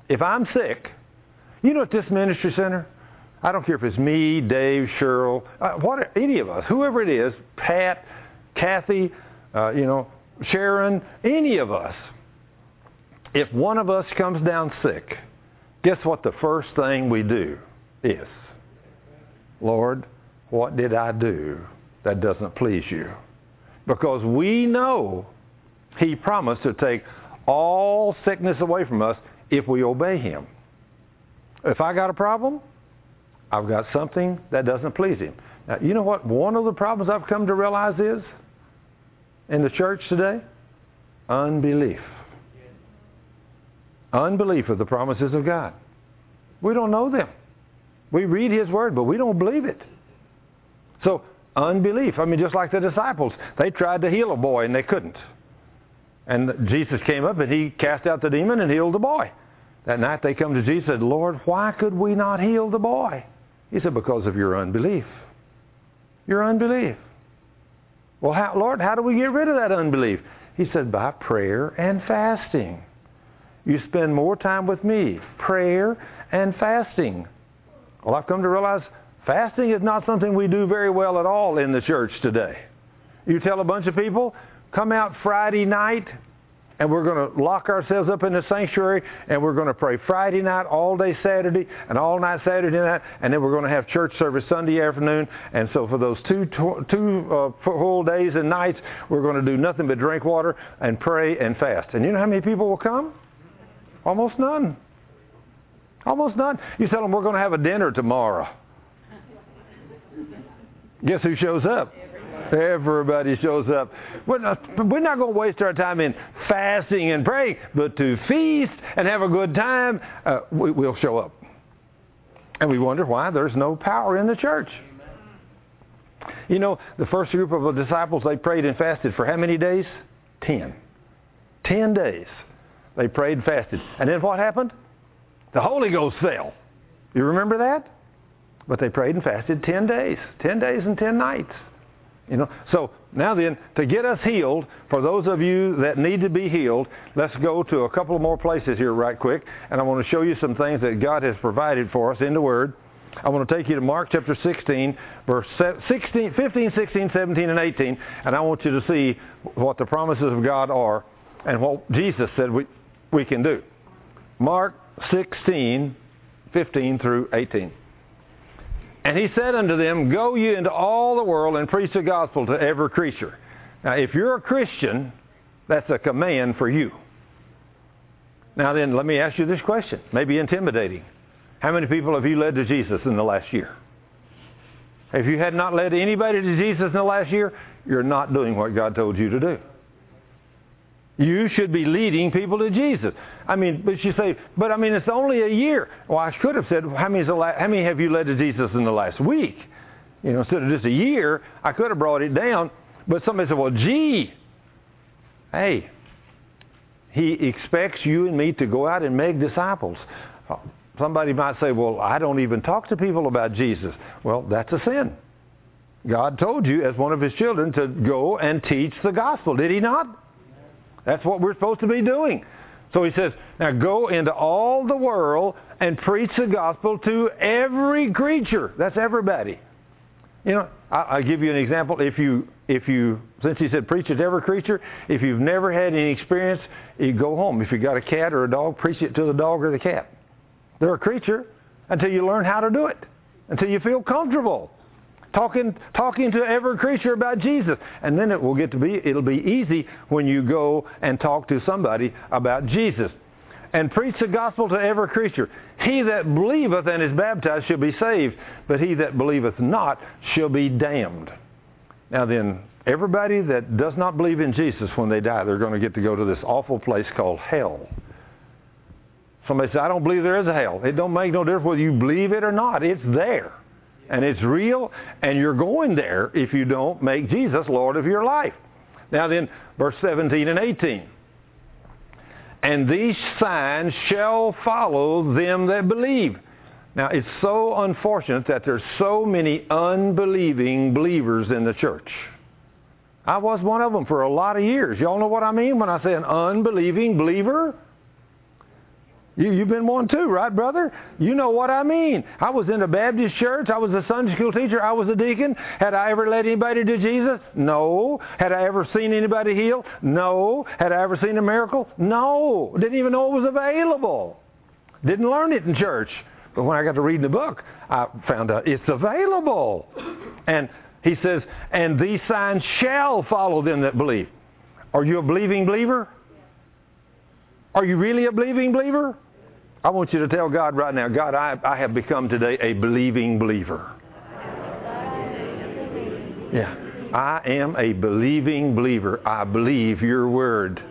if I'm sick, you know, at this ministry center, I don't care if it's me, Dave, Cheryl, any of us, whoever it is, Pat, Kathy, Sharon, any of us, if one of us comes down sick, guess what the first thing we do is? Lord, what did I do that doesn't please you? Because we know He promised to take all sickness away from us if we obey Him. If I got a problem, I've got something that doesn't please Him. Now, you know what one of the problems I've come to realize is in the church today? Unbelief. Unbelief of the promises of God. We don't know them. We read His Word, but we don't believe it. So, unbelief. I mean, just like the disciples. They tried to heal a boy and they couldn't. And Jesus came up and He cast out the demon and healed the boy. That night they come to Jesus and said, Lord, why could we not heal the boy? He said, because of your unbelief. Your unbelief. Well, Lord, how do we get rid of that unbelief? He said, by prayer and fasting. You spend more time with me. Prayer and fasting. Well, I've come to realize fasting is not something we do very well at all in the church today. You tell a bunch of people, come out Friday night, and we're going to lock ourselves up in the sanctuary, and we're going to pray Friday night, all day Saturday, and all night Saturday night, and then we're going to have church service Sunday afternoon. And so for those two whole days and nights, we're going to do nothing but drink water and pray and fast. And you know how many people will come? Almost none. Almost none. You tell them we're going to have a dinner tomorrow. Guess who shows up? Everybody shows up. We're not going to waste our time in fasting and praying, but to feast and have a good time, we'll show up. And we wonder why there's no power in the church. You know, the first group of the disciples, they prayed and fasted for how many days? 10. 10 days. They prayed and fasted. And then what happened? The Holy Ghost fell. You remember that? But they prayed and fasted 10 days. 10 days and 10 nights. You know, so now then, to get us healed, for those of you that need to be healed, let's go to a couple more places here right quick. And I want to show you some things that God has provided for us in the Word. I want to take you to Mark chapter 16, verse 15, 16, 17, and 18. And I want you to see what the promises of God are and what Jesus said we can do. Mark 16, 15 through 18. And He said unto them, go ye into all the world and preach the gospel to every creature. Now, if you're a Christian, that's a command for you. Now then, let me ask you this question. Maybe intimidating. How many people have you led to Jesus in the last year? If you had not led anybody to Jesus in the last year, you're not doing what God told you to do. You should be leading people to Jesus. I mean, but you say, but I mean, it's only a year. Well, I could have said, how many have you led to Jesus in the last week? You know, instead of just a year, I could have brought it down. But somebody said, well, gee, hey, He expects you and me to go out and make disciples. Somebody might say, well, I don't even talk to people about Jesus. Well, that's a sin. God told you as one of His children to go and teach the gospel. Did He not? That's what we're supposed to be doing. So He says, now go into all the world and preach the gospel to every creature. That's everybody. You know, I'll give you an example. If you, since He said preach it to every creature, if you've never had any experience, you go home. If you got a cat or a dog, preach it to the dog or the cat. They're a creature until you learn how to do it, until you feel comfortable. Talking to every creature about Jesus. And then it'll be easy when you go and talk to somebody about Jesus. And preach the gospel to every creature. He that believeth and is baptized shall be saved, but he that believeth not shall be damned. Now then, everybody that does not believe in Jesus when they die, they're going to get to go to this awful place called hell. Somebody says, I don't believe there is a hell. It don't make no difference whether you believe it or not. It's there. And it's real, and you're going there if you don't make Jesus Lord of your life. Now then, verse 17 and 18. And these signs shall follow them that believe. Now, it's so unfortunate that there's so many unbelieving believers in the church. I was one of them for a lot of years. Y'all know what I mean when I say an unbelieving believer? You've been one too, right, brother? You know what I mean. I was in a Baptist church. I was a Sunday school teacher. I was a deacon. Had I ever led anybody to Jesus? No. Had I ever seen anybody healed? No. Had I ever seen a miracle? No. Didn't even know it was available. Didn't learn it in church. But when I got to reading the book, I found out it's available. And he says, and these signs shall follow them that believe. Are you a believing believer? Are you really a believing believer? I want you to tell God right now, God, I have become today a believing believer. Yeah, I am a believing believer. I believe your word.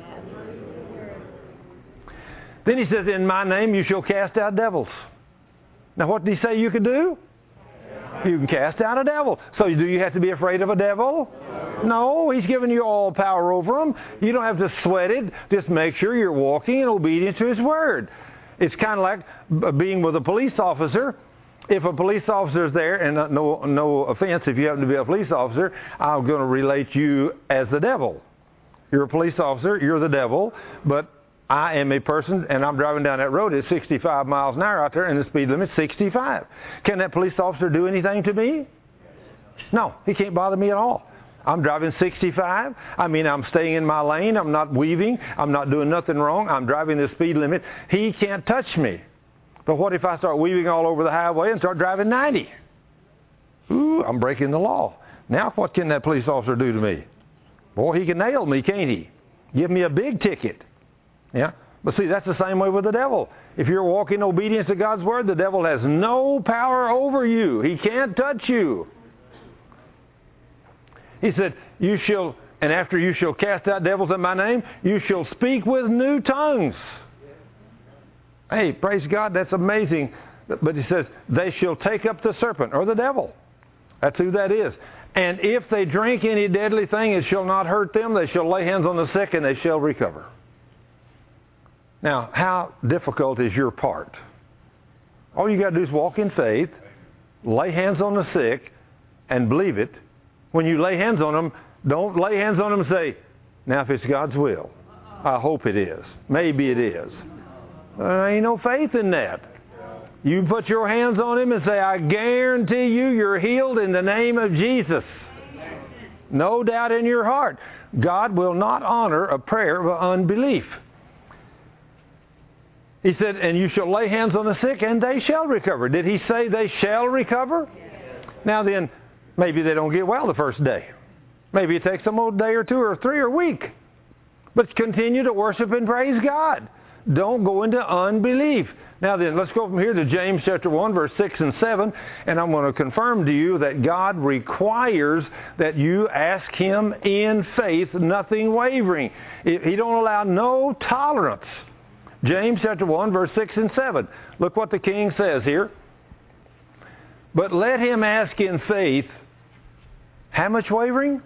Then he says, in my name you shall cast out devils. Now what did he say you could do? You can cast out a devil. So do you have to be afraid of a devil? No, he's given you all power over them. You don't have to sweat it. Just make sure you're walking in obedience to his word. It's kind of like being with a police officer. If a police officer is there, and no offense if you happen to be a police officer, I'm going to relate you as the devil. You're a police officer, you're the devil, but I am a person, and I'm driving down that road at 65 miles an hour out there, and the speed limit's 65. Can that police officer do anything to me? No, he can't bother me at all. I'm driving 65. I'm staying in my lane. I'm not weaving. I'm not doing nothing wrong. I'm driving the speed limit. He can't touch me. But what if I start weaving all over the highway and start driving 90? Ooh, I'm breaking the law. Now what can that police officer do to me? Boy, he can nail me, can't he? Give me a big ticket. Yeah? But see, that's the same way with the devil. If you're walking in obedience to God's word, the devil has no power over you. He can't touch you. He said, and after you shall cast out devils in my name, you shall speak with new tongues. Hey, praise God, that's amazing. But he says, they shall take up the serpent, or the devil. That's who that is. And if they drink any deadly thing, it shall not hurt them. They shall lay hands on the sick, and they shall recover. Now, how difficult is your part? All you got to do is walk in faith, lay hands on the sick, and believe it. When you lay hands on them, don't lay hands on them and say, now if it's God's will, I hope it is. Maybe it is. There ain't no faith in that. You put your hands on him and say, I guarantee you're healed in the name of Jesus. No doubt in your heart. God will not honor a prayer of unbelief. He said, and you shall lay hands on the sick, and they shall recover. Did he say they shall recover? Now then, maybe they don't get well the first day. Maybe it takes them a day or two or three or a week. But continue to worship and praise God. Don't go into unbelief. Now then, let's go from here to James chapter 1, verse 6 and 7. And I'm going to confirm to you that God requires that you ask him in faith, nothing wavering. He don't allow no tolerance. James chapter 1, verse 6 and 7. Look what the king says here. But let him ask in faith, how much wavering?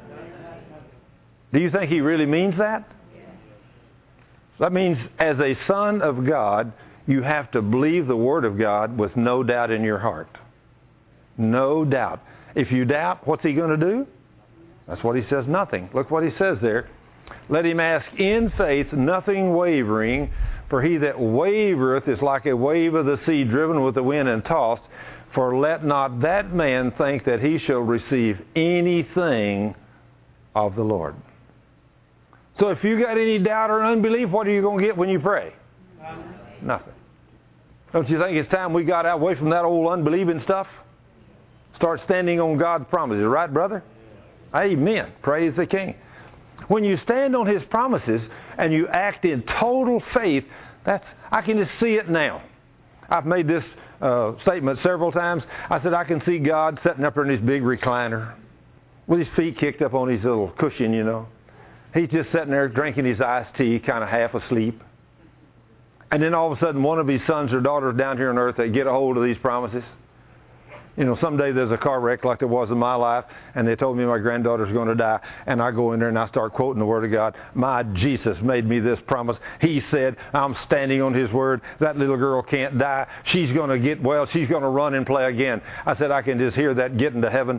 Do you think he really means that? That means as a son of God, you have to believe the Word of God with no doubt in your heart. No doubt. If you doubt, what's he going to do? That's what he says, nothing. Look what he says there. Let him ask in faith, nothing wavering, for he that wavereth is like a wave of the sea driven with the wind and tossed. For let not that man think that he shall receive anything of the Lord. So if you got any doubt or unbelief, what are you going to get when you pray? Nothing. Don't you think it's time we got away from that old unbelieving stuff? Start standing on God's promises. Right, brother? Amen. Praise the King. When you stand on his promises and you act in total faith, I can just see it now. I've made this statement several times. I said, I can see God sitting up there in his big recliner with his feet kicked up on his little cushion, you know. He's just sitting there drinking his iced tea, kind of half asleep. And then all of a sudden, one of his sons or daughters down here on earth, they get a hold of these promises. You know, someday there's a car wreck like there was in my life, and they told me my granddaughter's going to die, and I go in there and I start quoting the Word of God. My Jesus made me this promise. He said, I'm standing on his word. That little girl can't die. She's going to get well. She's going to run and play again. I said, I can just hear that getting to heaven.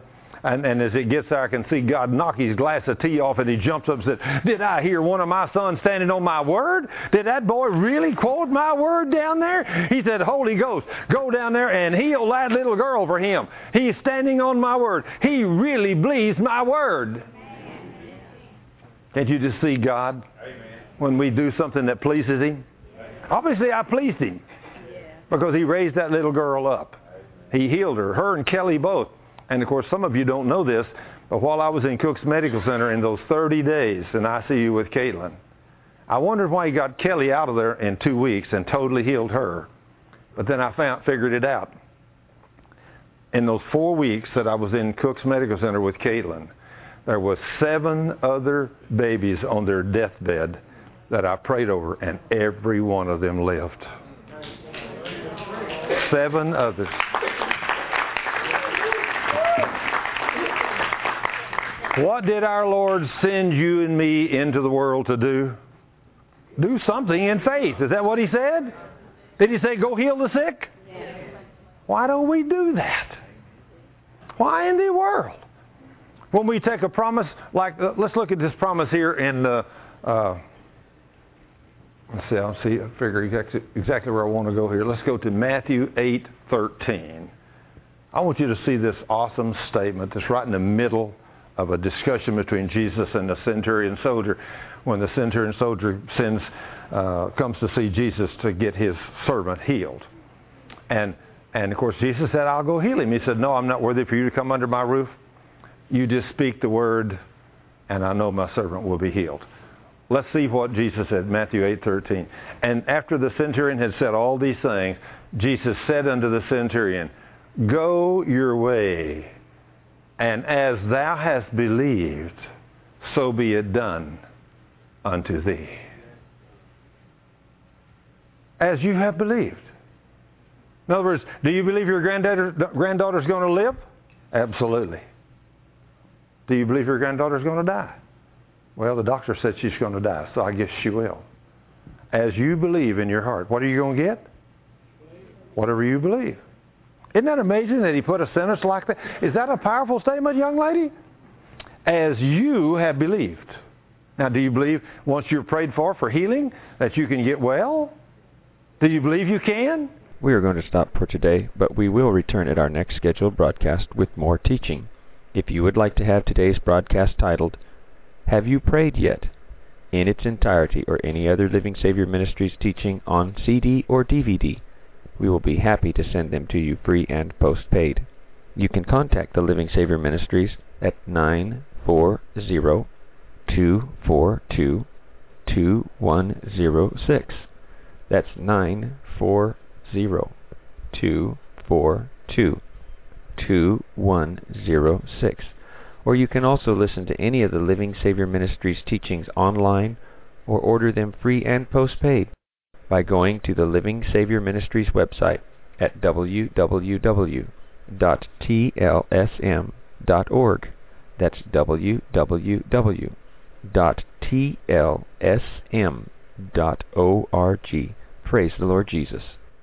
And as it gets there, I can see God knock his glass of tea off, and he jumps up and said, "Did I hear one of my sons standing on my word? Did that boy really quote my word down there?" He said, "Holy Ghost, go down there and heal that little girl for him. He's standing on my word. He really believes my word." Can't you just see God when we do something that pleases him? Obviously, I pleased him because he raised that little girl up. He healed her and Kelly both. And, of course, some of you don't know this, but while I was in Cook's Medical Center in those 30 days in ICU with Caitlin, I wondered why he got Kelly out of there in 2 weeks and totally healed her. But then I figured it out. In those 4 weeks that I was in Cook's Medical Center with Caitlin, there was 7 other babies on their deathbed that I prayed over, and every one of them lived. 7 others. What did our Lord send you and me into the world to do? Do something in faith. Is that what he said? Did he say, go heal the sick? Yes. Why don't we do that? Why in the world? When we take a promise, like, let's look at this promise here in the, I figure exactly where I want to go here. Let's go to Matthew 8:13. I want you to see this awesome statement that's right in the middle of a discussion between Jesus and the centurion soldier. When the centurion soldier comes to see Jesus to get his servant healed. And of course, Jesus said, "I'll go heal him." He said, "No, I'm not worthy for you to come under my roof. You just speak the word, and I know my servant will be healed." Let's see what Jesus said, Matthew 8:13. And after the centurion had said all these things, Jesus said unto the centurion, "Go your way, and as thou hast believed, so be it done unto thee." As you have believed. In other words, do you believe your granddaughter's going to live? Absolutely. Do you believe your granddaughter's going to die? Well, the doctor said she's going to die, so I guess she will. As you believe in your heart, what are you going to get? Whatever you believe. Isn't that amazing that he put a sentence like that? Is that a powerful statement, young lady? As you have believed. Now, do you believe once you're prayed for healing that you can get well? Do you believe you can? We are going to stop for today, but we will return at our next scheduled broadcast with more teaching. If you would like to have today's broadcast titled, "Have You Prayed Yet?" in its entirety, or any other Living Savior Ministries teaching on CD or DVD, we will be happy to send them to you free and postpaid. You can contact the Living Savior Ministries at 940-242-2106. That's 940-242-2106. Or you can also listen to any of the Living Savior Ministries teachings online or order them free and postpaid by going to the Living Savior Ministries website at www.tlsm.org. That's www.tlsm.org. Praise the Lord Jesus.